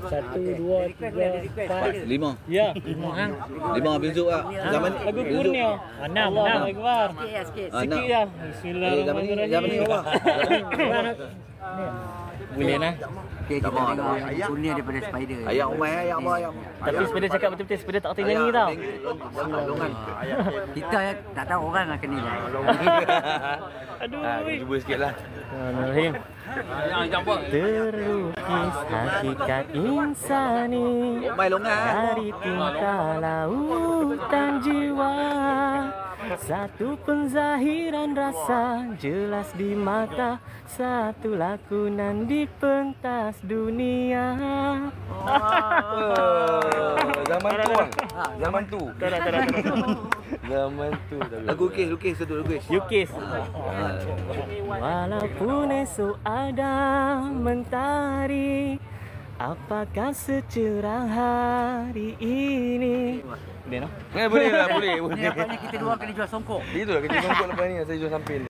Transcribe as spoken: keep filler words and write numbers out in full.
Satu, dua, tiga, empat. Lima. Ya, lima hang. Lima habis Zuk ah. Zaman ni. Lagu Kurnia. Enam, enam Akbar. Sikit, sikit. Ah, Sikit enam. ya. Eh, zaman ni, Bismillahirrahmanirrahim. zaman ni apa? Boleh nah. Okay, kita Tak tengok mahu. Kurnia daripada Spider. Ayam umai, ayam apa, ayam. Tapi sepeda cakap betul-betul sepeda tak kena nyanyi tau. Longan. Kita tak tahu orang akan nilai. Aduh. Ah, cuba sikitlah. Bismillahirrahmanirrahim. Terlukis hakikat insani Umai longan. dari tinta lautan jiwa. Satu penzahiran rasa jelas di mata, satu lakonan di pentas dunia. Zaman tu bang. Zaman tu. Tak tak tak tak. Zaman tu. Lagu lukis, lukis satu lukis. Yukis. Walaupun esok ada mentari, apakah secerah hari ini? Dia no? Eh boleh lah, boleh, Ni boleh. nampaknya kita dua kena jual songkok. Itulah kerja songkok lepas ni, saya jual sampil.